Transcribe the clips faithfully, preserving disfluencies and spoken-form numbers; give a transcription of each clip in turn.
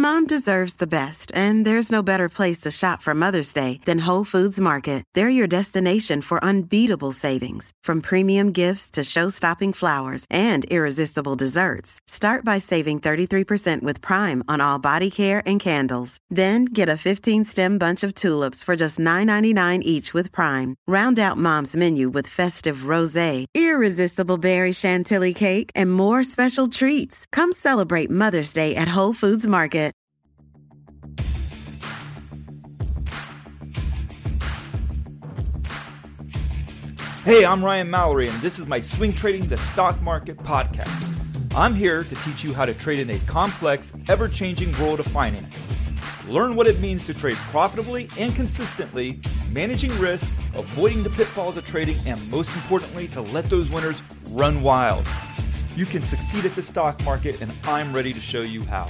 Mom deserves the best, and there's no better place to shop for Mother's Day than Whole Foods Market. They're your destination for unbeatable savings, from premium gifts to show-stopping flowers and irresistible desserts. Start by saving thirty-three percent with Prime on all body care and candles. Then get a fifteen-stem bunch of tulips for just nine ninety-nine each with Prime. Round out Mom's menu with festive rosé, irresistible berry chantilly cake, and more special treats. Come celebrate Mother's Day at Whole Foods Market. Hey, I'm Ryan Mallory, and this is my Swing Trading the Stock Market podcast. I'm here to teach you how to trade in a complex, ever-changing world of finance. Learn what it means to trade profitably and consistently, managing risk, avoiding the pitfalls of trading, and most importantly, to let those winners run wild. You can succeed at the stock market, and I'm ready to show you how.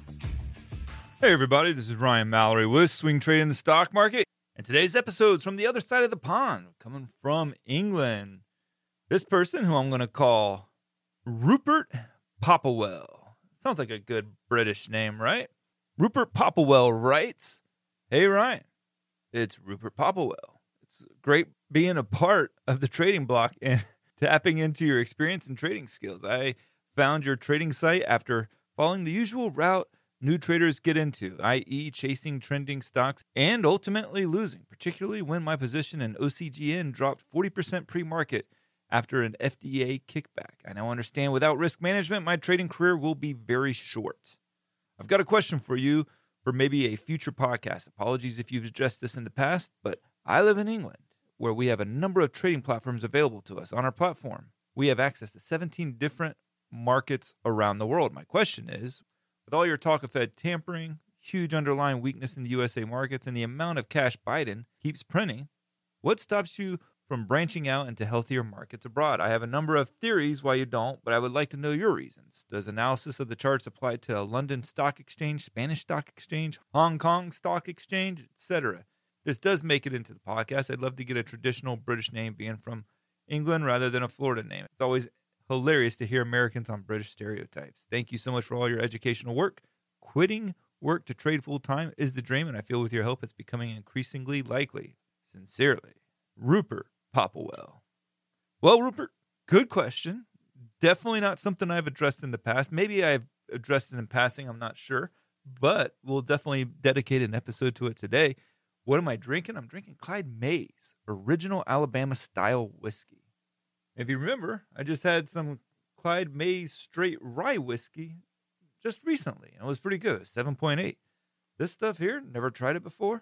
Hey everybody, this is Ryan Mallory with Swing Trading the Stock Market. And today's episode is from the other side of the pond, coming from England. This person, who I'm going to call Rupert Popplewell. Sounds like a good British name, right? Rupert Popplewell writes, "Hey Ryan, it's Rupert Popplewell. It's great being a part of the trading block and tapping into your experience and trading skills. I found your trading site after following the usual route new traders get into, that is chasing trending stocks and ultimately losing, particularly when my position in O C G N dropped forty percent pre-market after an F D A kickback. I now understand without risk management, my trading career will be very short. I've got a question for you for maybe a future podcast. Apologies if you've addressed this in the past, but I live in England, where we have a number of trading platforms available to us. On our platform, we have access to seventeen different markets around the world. My question is, with all your talk of Fed tampering, huge underlying weakness in the U S A markets, and the amount of cash Biden keeps printing, what stops you from branching out into healthier markets abroad? I have a number of theories why you don't, but I would like to know your reasons. Does analysis of the charts apply to a London Stock Exchange, Spanish Stock Exchange, Hong Kong Stock Exchange, et cetera? This does make it into the podcast. I'd love to get a traditional British name being from England rather than a Florida name. It's always hilarious to hear Americans on British stereotypes. Thank you so much for all your educational work. Quitting work to trade full-time is the dream, and I feel with your help it's becoming increasingly likely. Sincerely, Rupert Popplewell." Well, Rupert, good question. Definitely not something I've addressed in the past. Maybe I've addressed it in passing, I'm not sure, but we'll definitely dedicate an episode to it today. What am I drinking? I'm drinking Clyde Mays Original Alabama Style Whiskey. If you remember, I just had some Clyde Mays Straight Rye Whiskey just recently. It was pretty good, seven point eight. This stuff here, never tried it before.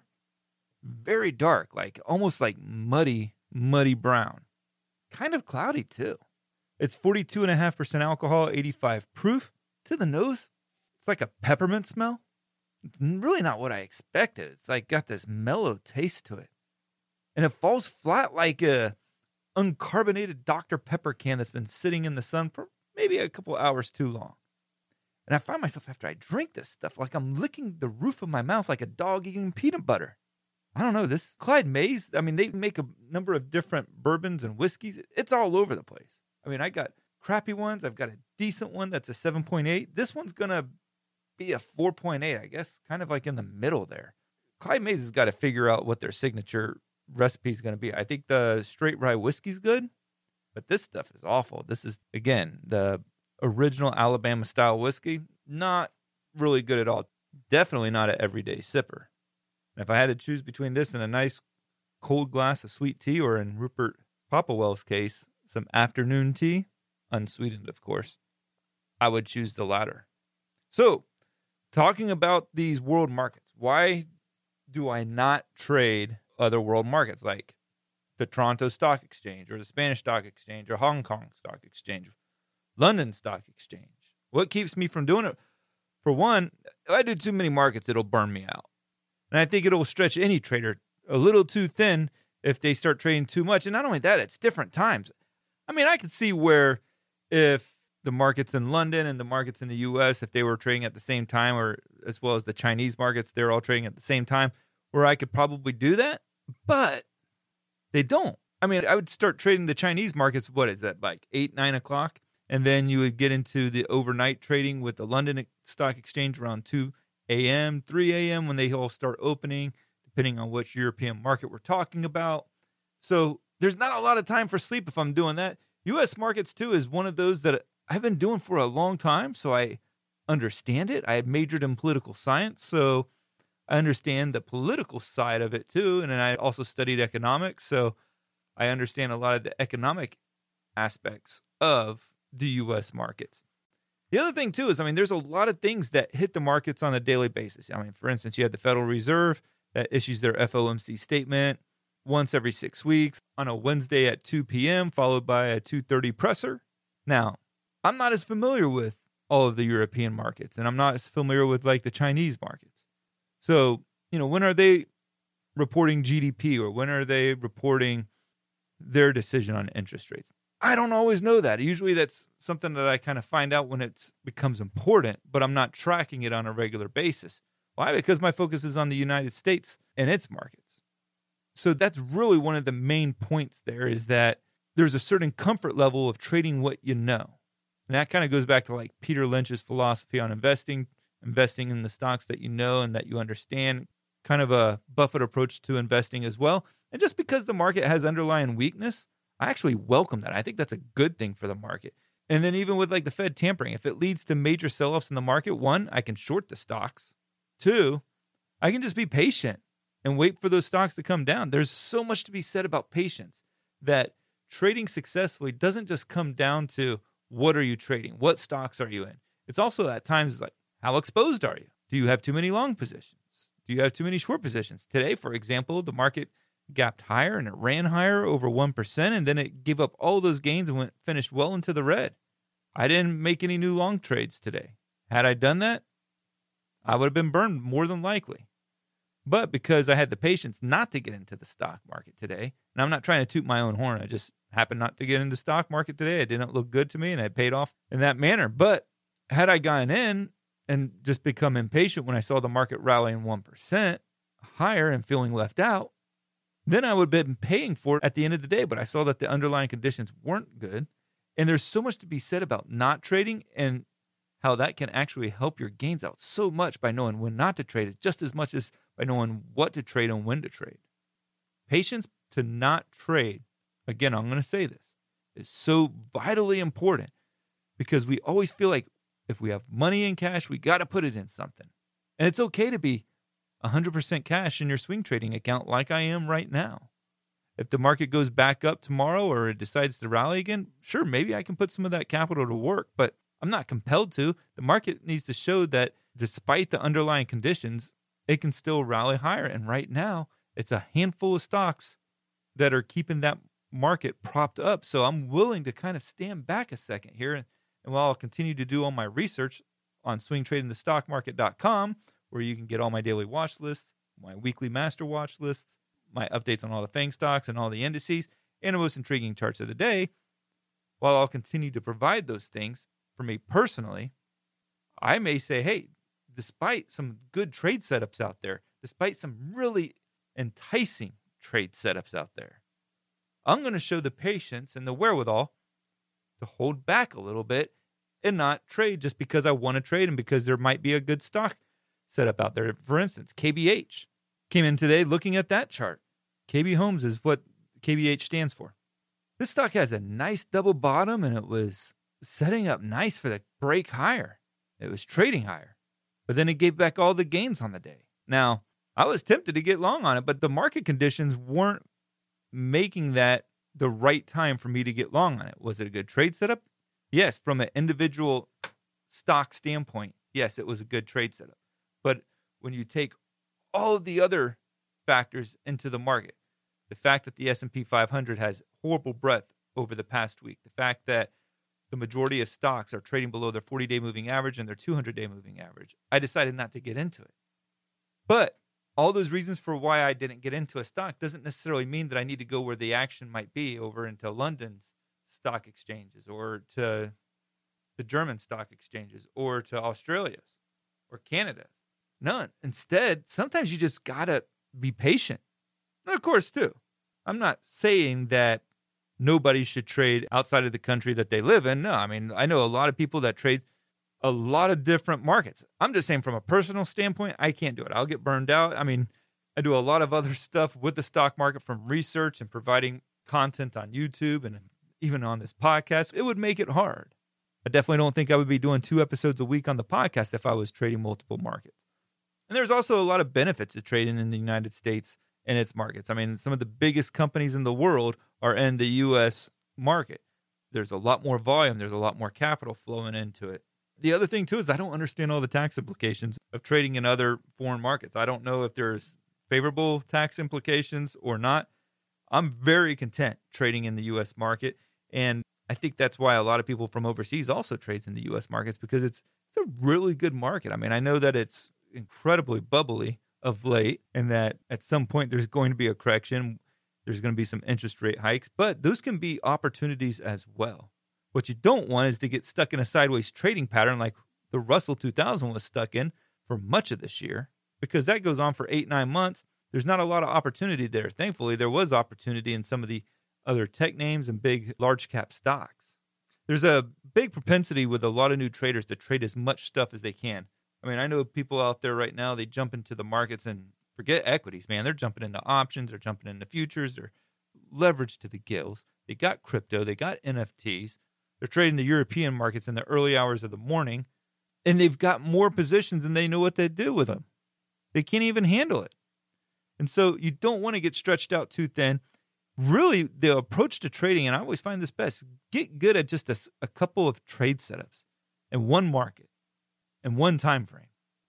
Very dark, like almost like muddy, muddy brown. Kind of cloudy too. It's forty-two point five percent alcohol, eighty-five proof. To the nose, it's like a peppermint smell. It's really not what I expected. It's like got this mellow taste to it. And it falls flat like a uncarbonated Doctor Pepper can that's been sitting in the sun for maybe a couple hours too long. And I find myself after I drink this stuff like I'm licking the roof of my mouth like a dog eating peanut butter. I don't know, this Clyde Mays, I mean, they make a number of different bourbons and whiskeys. It's all over the place. I mean, I got crappy ones. I've got a decent one that's a seven point eight. This one's going to be a four point eight, I guess, kind of like in the middle there. Clyde Mays has got to figure out what their signature recipe is going to be. I think the straight rye whiskey's good, but this stuff is awful. This is, again, the original Alabama style whiskey. Not really good at all. Definitely not an everyday sipper. And if I had to choose between this and a nice cold glass of sweet tea, or in Rupert Popplewell's case, some afternoon tea, unsweetened, of course, I would choose the latter. So, talking about these world markets, why do I not trade other world markets like the Toronto Stock Exchange or the Spanish Stock Exchange or Hong Kong Stock Exchange, London Stock Exchange? What keeps me from doing it? For one, if I do too many markets, it'll burn me out. And I think it'll stretch any trader a little too thin if they start trading too much. And not only that, it's different times. I mean, I could see where if the markets in London and the markets in the U S, if they were trading at the same time, or as well as the Chinese markets, they're all trading at the same time, where I could probably do that. But they don't. I mean, I would start trading the Chinese markets, what is that, like eight, nine o'clock? And then you would get into the overnight trading with the London Stock Exchange around two a.m., three a.m. when they all start opening, depending on which European market we're talking about. So there's not a lot of time for sleep if I'm doing that. U S markets, too, is one of those that I've been doing for a long time, so I understand it. I had majored in political science, so I understand the political side of it, too. And then I also studied economics, so I understand a lot of the economic aspects of the U S markets. The other thing, too, is, I mean, there's a lot of things that hit the markets on a daily basis. I mean, for instance, you have the Federal Reserve that issues their F O M C statement once every six weeks on a Wednesday at two p.m., followed by a two thirty presser. Now, I'm not as familiar with all of the European markets, and I'm not as familiar with, like, the Chinese markets. So, you know, when are they reporting G D P, or when are they reporting their decision on interest rates? I don't always know that. Usually that's something that I kind of find out when it becomes important, but I'm not tracking it on a regular basis. Why? Because my focus is on the United States and its markets. So that's really one of the main points there, is that there's a certain comfort level of trading what you know. And that kind of goes back to like Peter Lynch's philosophy on investing, investing in the stocks that you know and that you understand, kind of a Buffett approach to investing as well. And just because the market has underlying weakness, I actually welcome that. I think that's a good thing for the market. And then even with like the Fed tampering, if it leads to major sell-offs in the market, one, I can short the stocks. Two, I can just be patient and wait for those stocks to come down. There's so much to be said about patience, that trading successfully doesn't just come down to what are you trading? What stocks are you in? It's also at times like, how exposed are you? Do you have too many long positions? Do you have too many short positions? Today, for example, the market gapped higher and it ran higher over one percent, and then it gave up all those gains and went finished well into the red. I didn't make any new long trades today. Had I done that, I would have been burned more than likely. But because I had the patience not to get into the stock market today, and I'm not trying to toot my own horn, I just happened not to get into the stock market today. It didn't look good to me, and I paid off in that manner. But had I gone in and just become impatient when I saw the market rallying one percent higher and feeling left out, then I would have been paying for it at the end of the day. But I saw that the underlying conditions weren't good. And there's so much to be said about not trading and how that can actually help your gains out so much by knowing when not to trade, just as much as by knowing what to trade and when to trade. Patience to not trade, again, I'm going to say this, is so vitally important, because we always feel like if we have money in cash, we got to put it in something. And it's okay to be one hundred percent cash in your swing trading account like I am right now. If the market goes back up tomorrow or it decides to rally again, sure, maybe I can put some of that capital to work, but I'm not compelled to. The market needs to show that despite the underlying conditions, it can still rally higher. And right now, it's a handful of stocks that are keeping that market propped up. So I'm willing to kind of stand back a second here. And, and while I'll continue to do all my research on swing trading the stock market dot com, where you can get all my daily watch lists, my weekly master watch lists, my updates on all the FANG stocks and all the indices, and the most intriguing charts of the day, while I'll continue to provide those things for me personally, I may say, hey, despite some good trade setups out there, despite some really enticing trade setups out there, I'm going to show the patience and the wherewithal to hold back a little bit and not trade just because I want to trade and because there might be a good stock setup out there. For instance, K B H came in today looking at that chart. K B Homes is what K B H stands for. This stock has a nice double bottom, and it was setting up nice for the break higher. It was trading higher, but then it gave back all the gains on the day. Now, I was tempted to get long on it, but the market conditions weren't making that the right time for me to get long on it. Was it a good trade setup? Yes, from an individual stock standpoint, yes, it was a good trade setup. But when you take all of the other factors into the market, the fact that the S and P five hundred has horrible breadth over the past week, the fact that the majority of stocks are trading below their forty-day moving average and their two hundred day moving average, I decided not to get into it. But all those reasons for why I didn't get into a stock doesn't necessarily mean that I need to go where the action might be, over into London's stock exchanges or to the German stock exchanges or to Australia's or Canada's. None. Instead, sometimes you just got to be patient. And of course, too, I'm not saying that nobody should trade outside of the country that they live in. No, I mean, I know a lot of people that trade a lot of different markets. I'm just saying from a personal standpoint, I can't do it. I'll get burned out. I mean, I do a lot of other stuff with the stock market, from research and providing content on YouTube and even on this podcast. It would make it hard. I definitely don't think I would be doing two episodes a week on the podcast if I was trading multiple markets. And there's also a lot of benefits to trading in the United States and its markets. I mean, some of the biggest companies in the world are in the U S market. There's a lot more volume. There's a lot more capital flowing into it. The other thing, too, is I don't understand all the tax implications of trading in other foreign markets. I don't know if there's favorable tax implications or not. I'm very content trading in the U S market, and I think that's why a lot of people from overseas also trades in the U S markets, because it's it's a really good market. I mean, I know that it's incredibly bubbly of late, and that at some point there's going to be a correction. There's going to be some interest rate hikes, but those can be opportunities as well. What you don't want is to get stuck in a sideways trading pattern like the Russell two thousand was stuck in for much of this year, because that goes on for eight, nine months. There's not a lot of opportunity there. Thankfully, there was opportunity in some of the other tech names and big, large cap stocks. There's a big propensity with a lot of new traders to trade as much stuff as they can. I mean, I know people out there right now, they jump into the markets and forget equities, man. They're jumping into options, they're jumping into futures, they're leveraged to the gills. They got crypto, they got N F Ts. They're trading the European markets in the early hours of the morning, and they've got more positions than they know what to do with them. They can't even handle it. And so you don't want to get stretched out too thin. Really, the approach to trading, and I always find this best, get good at just a, a couple of trade setups in one market and one time frame.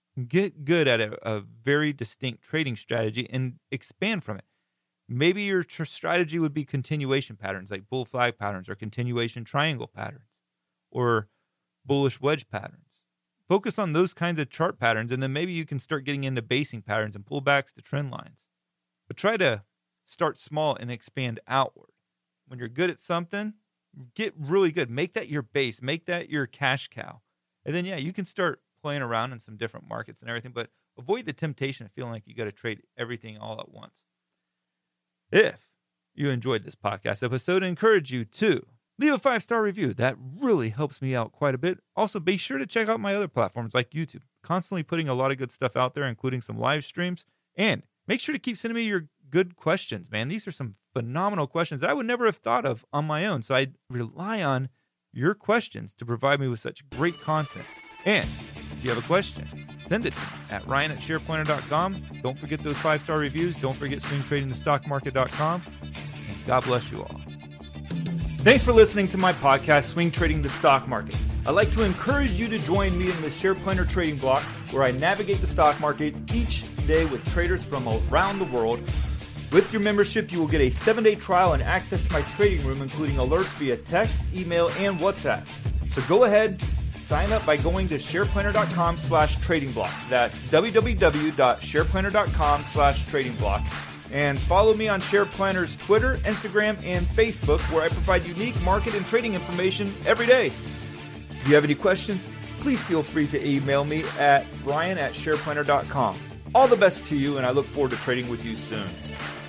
Get good at a, a very distinct trading strategy and expand from it. Maybe your tr- strategy would be continuation patterns like bull flag patterns, or continuation triangle patterns, or bullish wedge patterns. Focus on those kinds of chart patterns, and then maybe you can start getting into basing patterns and pullbacks to trend lines. But try to start small and expand outward. When you're good at something, get really good. Make that your base. Make that your cash cow. And then, yeah, you can start playing around in some different markets and everything, but avoid the temptation of feeling like you got to trade everything all at once. If you enjoyed this podcast episode, I encourage you to leave a five-star review. That really helps me out quite a bit. Also, be sure to check out my other platforms like YouTube. Constantly putting a lot of good stuff out there, including some live streams. And make sure to keep sending me your good questions, man. These are some phenomenal questions that I would never have thought of on my own. So I rely on your questions to provide me with such great content. And if you have a question, send it to me at ryan at sharepointer dot com. Don't forget those five-star reviews. Don't forget swing trading the stock market dot com. And God bless you all. Thanks for listening to my podcast, Swing Trading the Stock Market. I'd like to encourage you to join me in the SharePointer Trading Block, where I navigate the stock market each day with traders from around the world. With your membership, you will get a seven-day trial and access to my trading room, including alerts via text, email, and WhatsApp. So go ahead, sign up by going to sharepointer dot com slash trading block. That's w w w dot sharepointer dot com slash trading block. And follow me on SharePlanner's Twitter, Instagram, and Facebook, where I provide unique market and trading information every day. If you have any questions, please feel free to email me at ryan at sharepointer dot com. All the best to you, and I look forward to trading with you soon.